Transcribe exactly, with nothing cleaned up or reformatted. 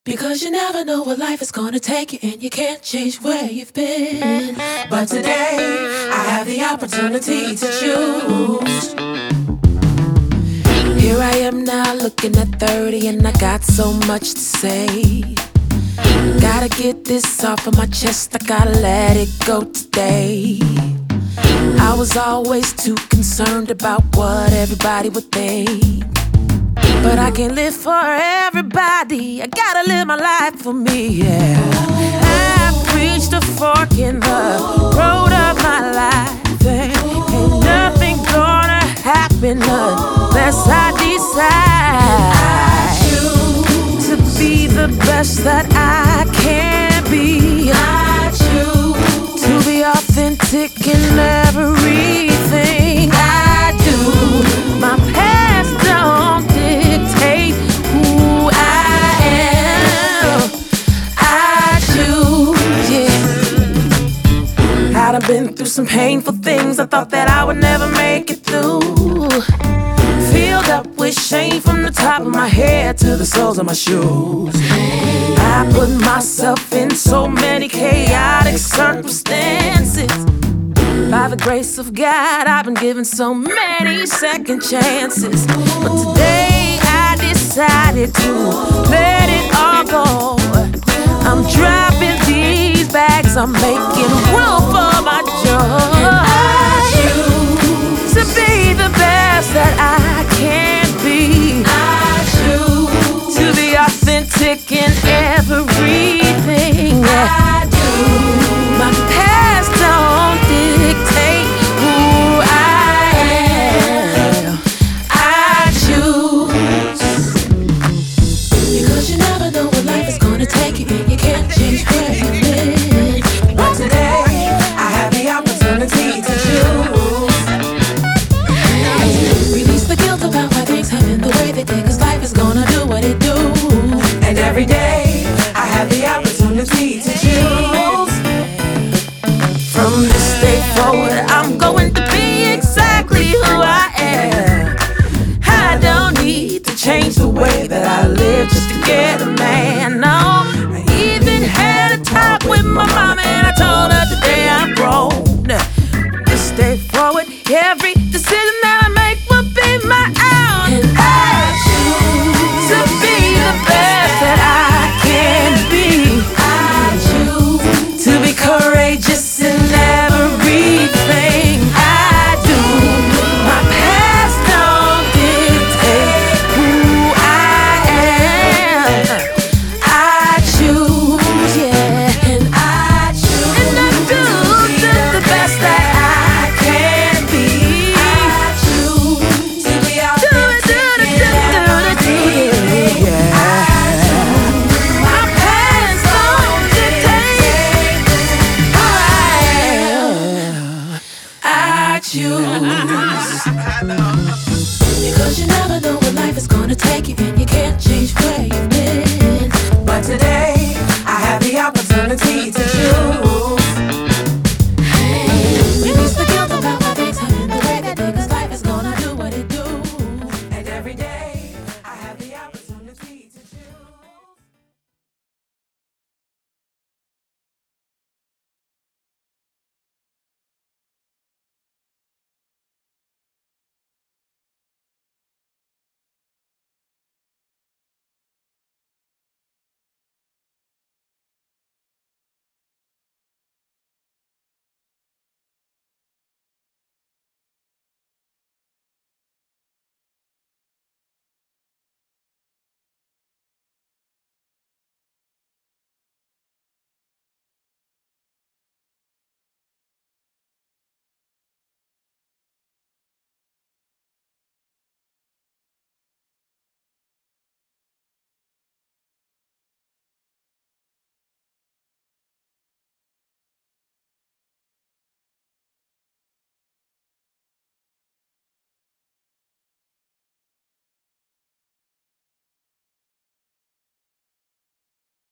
Because you never know where life is gonna take you, and you can't change where you've been. But today, I have the opportunity to choose. Here I am now looking at thirty, and I got so much to say. Gotta get this off of my chest, I gotta let it go today. I was always too concerned about what everybody would think, but I can't live for everybody, I gotta live my life for me, yeah. I've reached a fork in the road of my life, and ain't nothing gonna happen unless I decide I choose to be the best that I can be. I choose to be authentic in everything I do. My past don't dictate who I am. I choose, yeah. I'd have been through some painful things I thought that I would never make it through. Filled up with shame from the top of my head to the soles of my shoes. I put myself in so many chaotic circumstances. By the grace of God, I've been given so many second chances. But today I decided to let it all go. I'm dropping these bags, I'm making room for my joy. I choose to be the best that I can be. I choose to be authentic in everything I do. My past don't dictate who I am. I choose. Because you never know what life is gonna take you, and you can't change where you've been. But today, I have the opportunity to choose. Release the guilt about why things happen the way they did, 'cause life is gonna do what it do. And every day, I have the opportunity to choose.